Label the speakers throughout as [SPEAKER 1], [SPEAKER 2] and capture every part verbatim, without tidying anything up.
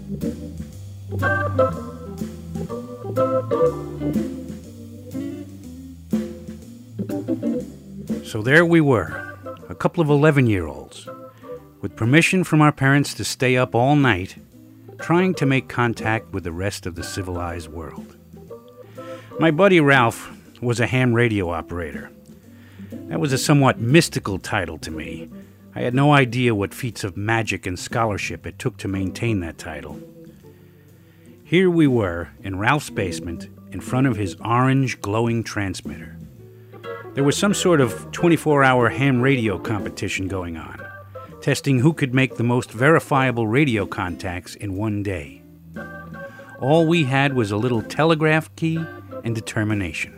[SPEAKER 1] So there we were, a couple of eleven-year-olds, with permission from our parents to stay up all night, trying to make contact with the rest of the civilized world. My buddy Ralph was a ham radio operator. That was a somewhat mystical title to me. I had no idea what feats of magic and scholarship it took to maintain that title. Here we were, in Ralph's basement, in front of his orange glowing transmitter. There was some sort of twenty-four hour ham radio competition going on, testing who could make the most verifiable radio contacts in one day. All we had was a little telegraph key and determination.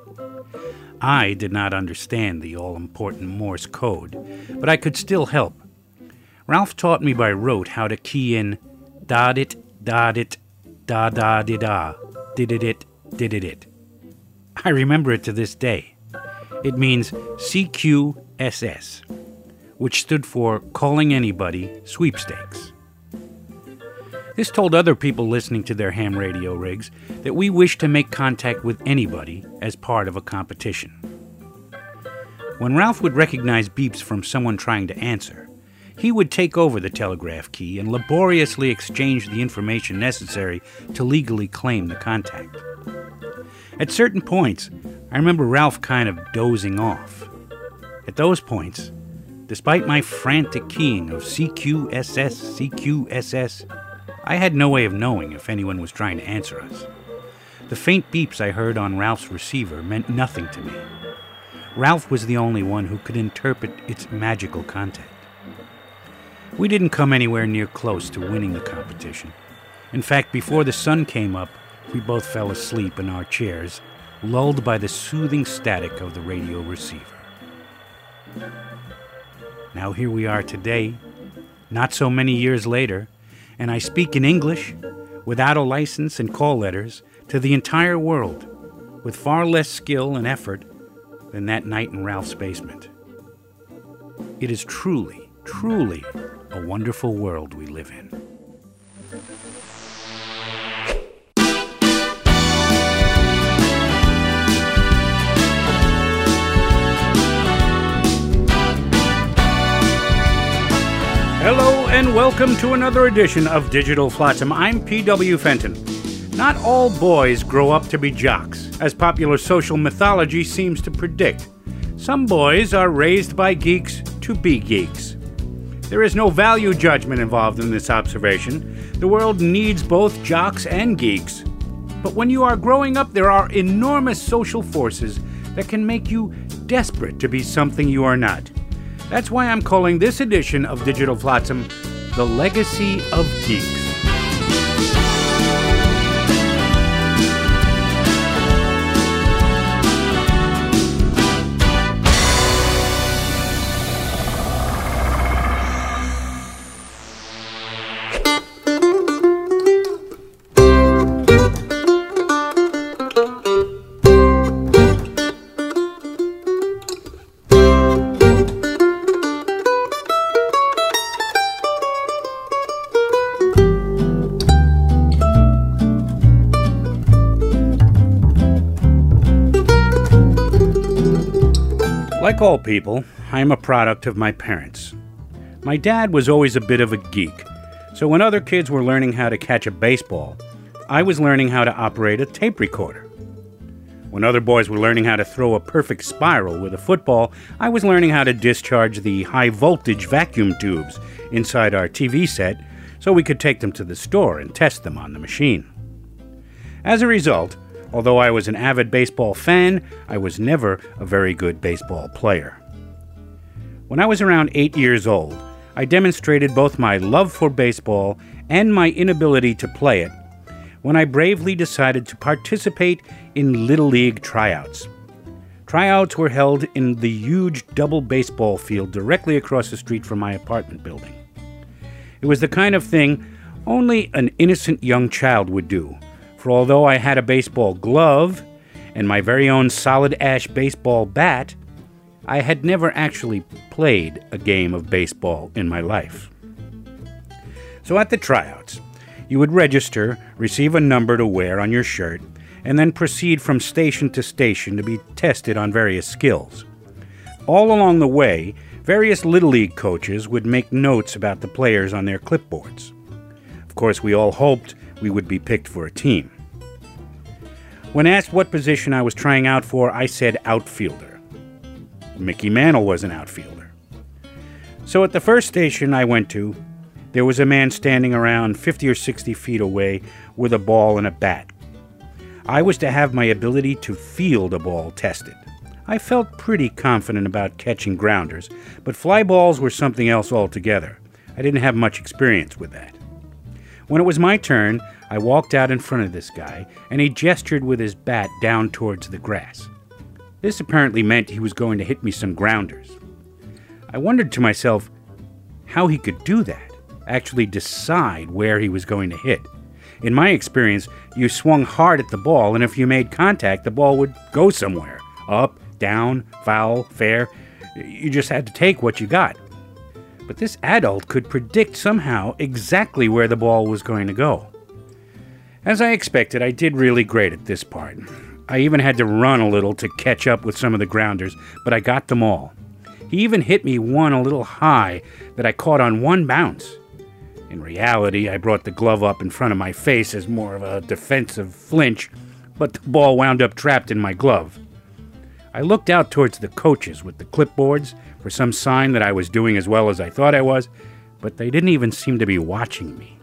[SPEAKER 1] I did not understand the all-important Morse code, but I could still help. Ralph taught me by rote how to key in da-dit, da-dit, da-da-di-da, did-it-it, did-it-it. I remember it to this day. It means C Q S S, which stood for Calling Anybody Sweepstakes. This told other people listening to their ham radio rigs that we wished to make contact with anybody as part of a competition. When Ralph would recognize beeps from someone trying to answer, he would take over the telegraph key and laboriously exchange the information necessary to legally claim the contact. At certain points, I remember Ralph kind of dozing off. At those points, despite my frantic keying of C Q S S, C Q S S, I had no way of knowing if anyone was trying to answer us. The faint beeps I heard on Ralph's receiver meant nothing to me. Ralph was the only one who could interpret its magical content. We didn't come anywhere near close to winning the competition. In fact, before the sun came up, we both fell asleep in our chairs, lulled by the soothing static of the radio receiver. Now here we are today, not so many years later, and I speak in English, without a license and call letters, to the entire world, with far less skill and effort than that night in Ralph's basement. It is truly, truly a wonderful world we live in. Hello and welcome to another edition of Digital Flotsam. I'm P W Fenton. Not all boys grow up to be jocks, as popular social mythology seems to predict. Some boys are raised by geeks to be geeks. There is no value judgment involved in this observation. The world needs both jocks and geeks. But when you are growing up, there are enormous social forces that can make you desperate to be something you are not. That's why I'm calling this edition of Digital Flotsam The Legacy of Geeks. Like all people, I am a product of my parents. My dad was always a bit of a geek, so when other kids were learning how to catch a baseball, I was learning how to operate a tape recorder. When other boys were learning how to throw a perfect spiral with a football, I was learning how to discharge the high-voltage vacuum tubes inside our T V set so we could take them to the store and test them on the machine. As a result, although I was an avid baseball fan, I was never a very good baseball player. When I was around eight years old, I demonstrated both my love for baseball and my inability to play it when I bravely decided to participate in Little League tryouts. Tryouts were held in the huge double baseball field directly across the street from my apartment building. It was the kind of thing only an innocent young child would do. For although I had a baseball glove and my very own solid ash baseball bat, I had never actually played a game of baseball in my life. So at the tryouts, You would register, receive a number to wear on your shirt, and then proceed from station to station to be tested on various skills. All along the way, various Little League coaches would make notes about the players on their clipboards. Of course, we all hoped we would be picked for a team. When asked what position I was trying out for, I said outfielder. Mickey Mantle was an outfielder. So at the first station I went to, there was a man standing around fifty or sixty feet away with a ball and a bat. I was to have my ability to field a ball tested. I felt pretty confident about catching grounders, but fly balls were something else altogether. I didn't have much experience with that. When it was my turn, I walked out in front of this guy, and he gestured with his bat down towards the grass. This apparently meant he was going to hit me some grounders. I wondered to myself how he could do that, actually decide where he was going to hit. In my experience, you swung hard at the ball, and if you made contact, the ball would go somewhere. Up, down, foul, fair. You just had to take what you got. But this adult could predict somehow exactly where the ball was going to go. As I expected, I did really great at this part. I even had to run a little to catch up with some of the grounders, but I got them all. He even hit me one a little high that I caught on one bounce. In reality, I brought the glove up in front of my face as more of a defensive flinch, but the ball wound up trapped in my glove. I looked out towards the coaches with the clipboards for some sign that I was doing as well as I thought I was, but they didn't even seem to be watching me.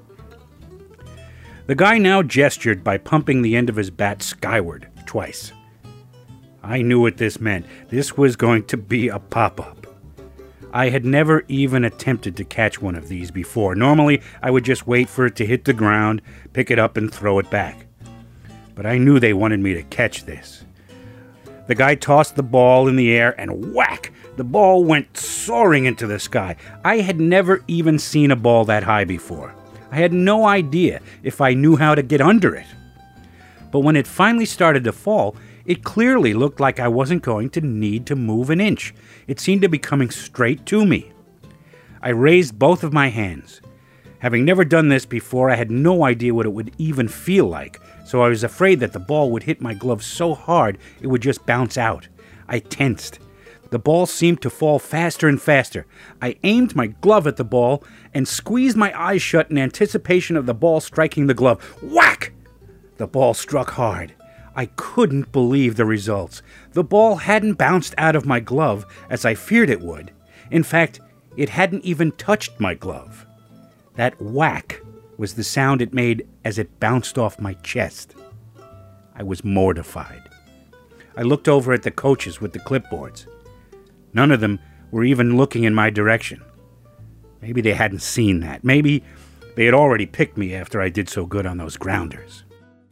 [SPEAKER 1] The guy now gestured by pumping the end of his bat skyward twice. I knew what this meant. This was going to be a pop-up. I had never even attempted to catch one of these before. Normally, I would just wait for it to hit the ground, pick it up, and throw it back. But I knew they wanted me to catch this. The guy tossed the ball in the air, and whack! The ball went soaring into the sky. I had never even seen a ball that high before. I had no idea if I knew how to get under it. But when it finally started to fall, it clearly looked like I wasn't going to need to move an inch. It seemed to be coming straight to me. I raised both of my hands. Having never done this before, I had no idea what it would even feel like, so I was afraid that the ball would hit my glove so hard it would just bounce out. I tensed. The ball seemed to fall faster and faster. I aimed my glove at the ball and squeezed my eyes shut in anticipation of the ball striking the glove. Whack! The ball struck hard. I couldn't believe the results. The ball hadn't bounced out of my glove as I feared it would. In fact, it hadn't even touched my glove. That whack was the sound it made as it bounced off my chest. I was mortified. I looked over at the coaches with the clipboards. None of them were even looking in my direction. Maybe they hadn't seen that. Maybe they had already picked me after I did so good on those grounders.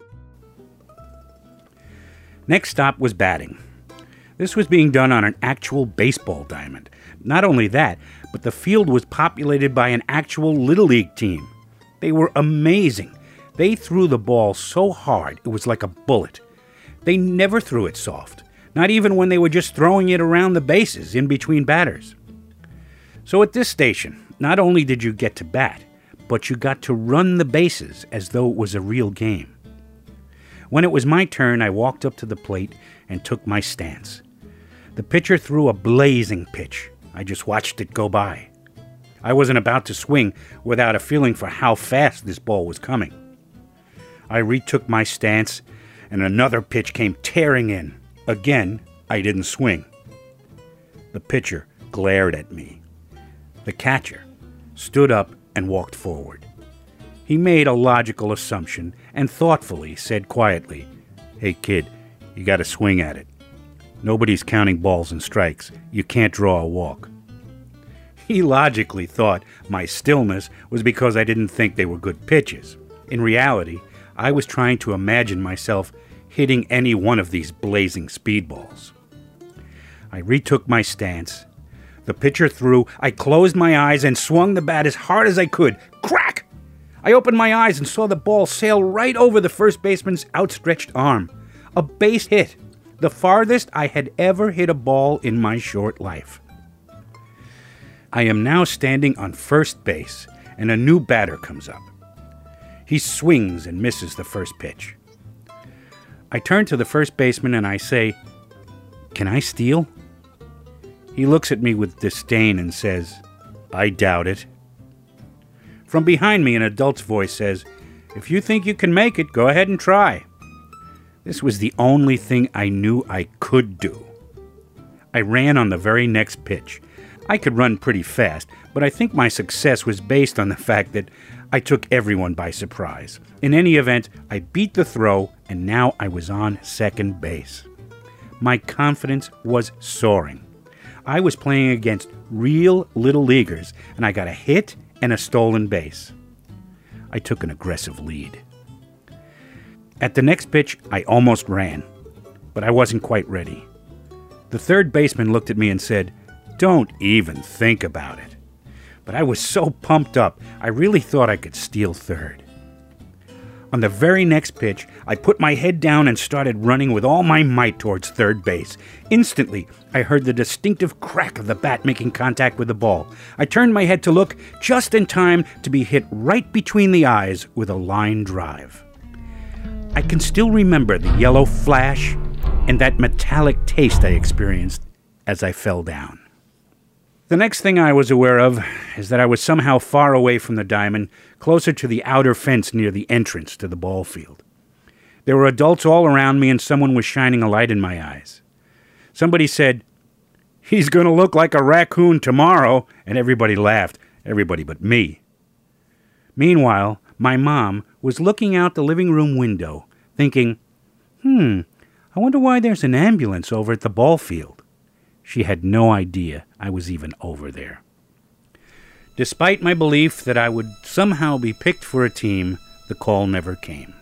[SPEAKER 1] Next stop was batting. This was being done on an actual baseball diamond. Not only that, but the field was populated by an actual Little League team. They were amazing. They threw the ball so hard it was like a bullet. They never threw it soft, not even when they were just throwing it around the bases in between batters. So at this station, not only did you get to bat, but you got to run the bases as though it was a real game. When it was my turn, I walked up to the plate and took my stance. The pitcher threw a blazing pitch. I just watched it go by. I wasn't about to swing without a feeling for how fast this ball was coming. I retook my stance, and another pitch came tearing in. Again, I didn't swing. The pitcher glared at me. The catcher stood up and walked forward. He made a logical assumption and thoughtfully said quietly, "Hey kid, you gotta swing at it. Nobody's counting balls and strikes. You can't draw a walk." He logically thought my stillness was because I didn't think they were good pitches. In reality, I was trying to imagine myself hitting any one of these blazing speedballs. I retook my stance. The pitcher threw. I closed my eyes and swung the bat as hard as I could. Crack! I opened my eyes and saw the ball sail right over the first baseman's outstretched arm. A base hit. The farthest I had ever hit a ball in my short life. I am now standing on first base, and a new batter comes up. He swings and misses the first pitch. I turn to the first baseman and I say, "Can I steal?" He looks at me with disdain and says, "I doubt it." From behind me, an adult's voice says, "If you think you can make it, go ahead and try." This was the only thing I knew I could do. I ran on the very next pitch. I could run pretty fast, but I think my success was based on the fact that I took everyone by surprise. In any event, I beat the throw, and now I was on second base. My confidence was soaring. I was playing against real little leaguers, and I got a hit and a stolen base. I took an aggressive lead. At the next pitch, I almost ran, but I wasn't quite ready. The third baseman looked at me and said, "Don't even think about it." But I was so pumped up, I really thought I could steal third. On the very next pitch, I put my head down and started running with all my might towards third base. Instantly, I heard the distinctive crack of the bat making contact with the ball. I turned my head to look just in time to be hit right between the eyes with a line drive. I can still remember the yellow flash and that metallic taste I experienced as I fell down. The next thing I was aware of is that I was somehow far away from the diamond, closer to the outer fence near the entrance to the ball field. There were adults all around me and someone was shining a light in my eyes. Somebody said, "He's going to look like a raccoon tomorrow," and everybody laughed, everybody but me. Meanwhile, my mom was looking out the living room window, thinking, hmm, I wonder why there's an ambulance over at the ball field. She had no idea I was even over there. Despite my belief that I would somehow be picked for a team, the call never came.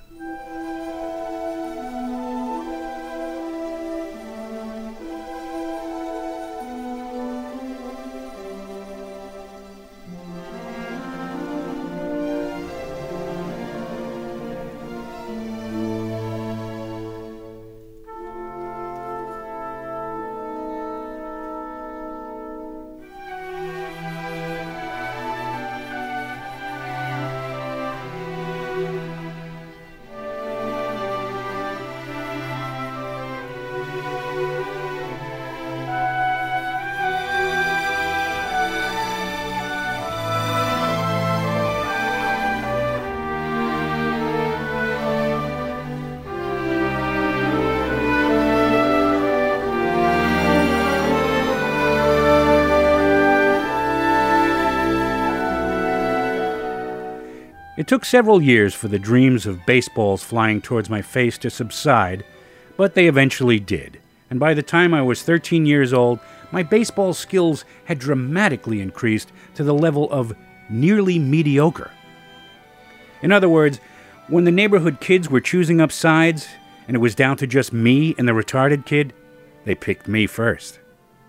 [SPEAKER 1] It took several years for the dreams of baseballs flying towards my face to subside, but they eventually did, and by the time I was thirteen years old, my baseball skills had dramatically increased to the level of nearly mediocre. In other words, when the neighborhood kids were choosing up sides, and it was down to just me and the retarded kid, they picked me first.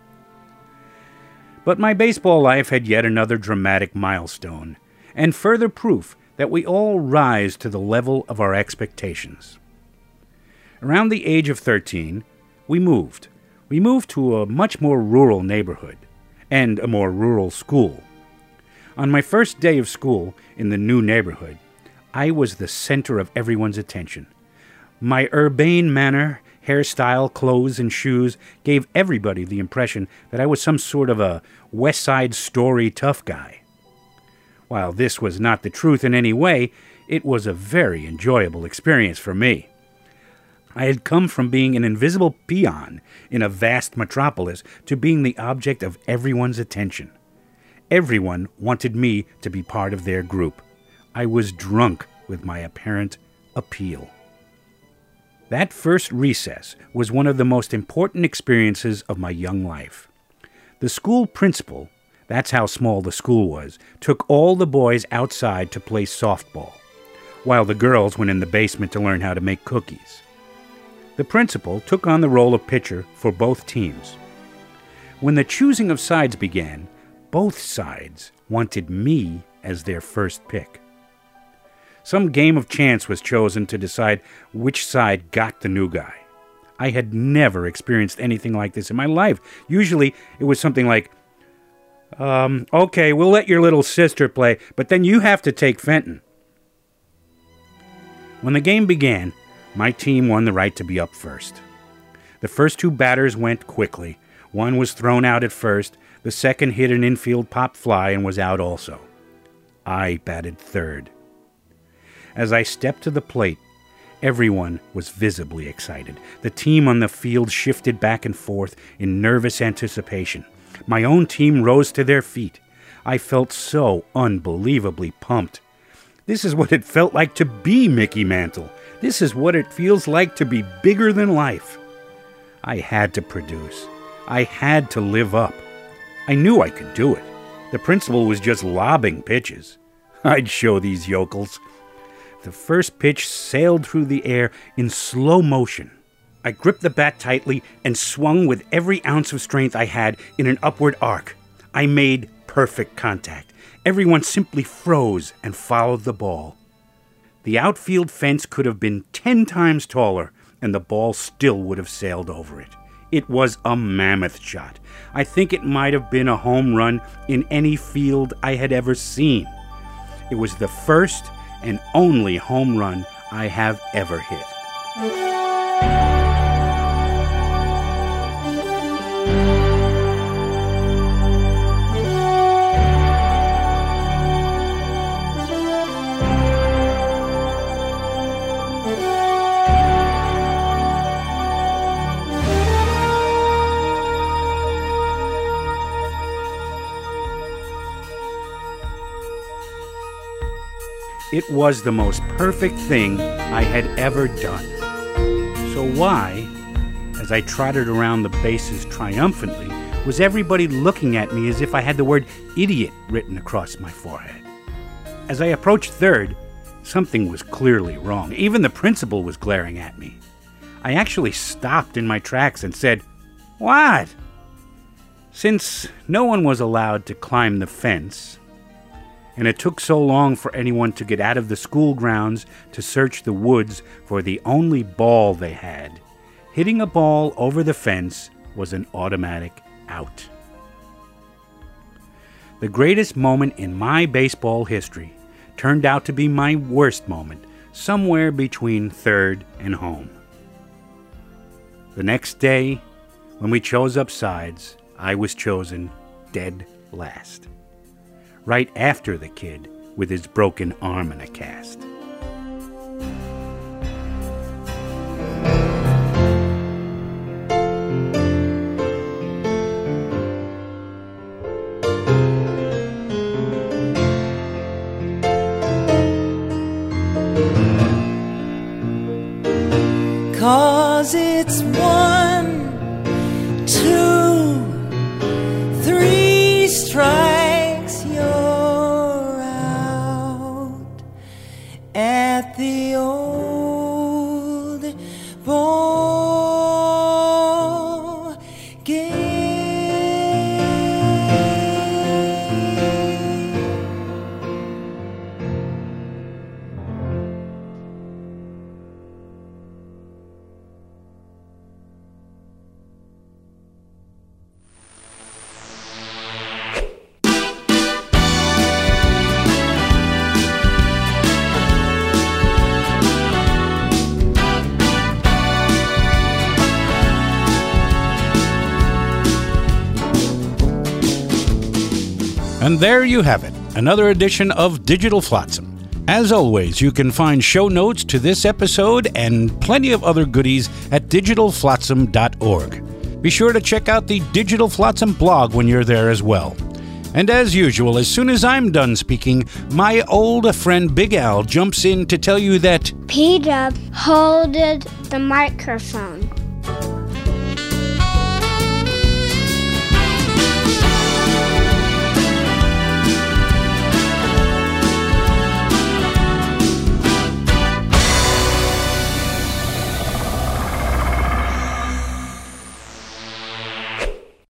[SPEAKER 1] But my baseball life had yet another dramatic milestone, and further proof that we all rise to the level of our expectations. Around the age of thirteen, we moved. We moved to a much more rural neighborhood, and a more rural school. On my first day of school in the new neighborhood, I was the center of everyone's attention. My urbane manner, hairstyle, clothes, and shoes gave everybody the impression that I was some sort of a West Side Story tough guy. While this was not the truth in any way, it was a very enjoyable experience for me. I had come from being an invisible peon in a vast metropolis to being the object of everyone's attention. Everyone wanted me to be part of their group. I was drunk with my apparent appeal. That first recess was one of the most important experiences of my young life. The school principal, that's how small the school was, took all the boys outside to play softball, while the girls went in the basement to learn how to make cookies. The principal took on the role of pitcher for both teams. When the choosing of sides began, both sides wanted me as their first pick. Some game of chance was chosen to decide which side got the new guy. I had never experienced anything like this in my life. Usually, it was something like, Um, okay, we'll let your little sister play, but then you have to take Fenton. When the game began, my team won the right to be up first. The first two batters went quickly. One was thrown out at first. The second hit an infield pop fly and was out also. I batted third. As I stepped to the plate, everyone was visibly excited. The team on the field shifted back and forth in nervous anticipation. My own team rose to their feet. I felt so unbelievably pumped. This is what it felt like to be Mickey Mantle. This is what it feels like to be bigger than life. I had to produce. I had to live up. I knew I could do it. The principal was just lobbing pitches. I'd show these yokels. The first pitch sailed through the air in slow motion. I gripped the bat tightly and swung with every ounce of strength I had in an upward arc. I made perfect contact. Everyone simply froze and followed the ball. The outfield fence could have been ten times taller, and the ball still would have sailed over it. It was a mammoth shot. I think it might have been a home run in any field I had ever seen. It was the first and only home run I have ever hit. It was the most perfect thing I had ever done. So why, as I trotted around the bases triumphantly, was everybody looking at me as if I had the word idiot written across my forehead? As I approached third, something was clearly wrong. Even the principal was glaring at me. I actually stopped in my tracks and said, "What?" Since no one was allowed to climb the fence, and it took so long for anyone to get out of the school grounds to search the woods for the only ball they had, hitting a ball over the fence was an automatic out. The greatest moment in my baseball history turned out to be my worst moment, somewhere between third and home. The next day, when we chose up sides, I was chosen dead last, right after the kid with his broken arm in a cast.
[SPEAKER 2] 'Cause it's one, two, three strikes, you're out at the old ball game.
[SPEAKER 1] And there you have it, another edition of Digital Flotsam. As always, you can find show notes to this episode and plenty of other goodies at digital flotsam dot org. Be sure to check out the Digital Flotsam blog when you're there as well. And as usual, as soon as I'm done speaking, my old friend Big Al jumps in to tell you that
[SPEAKER 3] P-Dub, hold the microphone.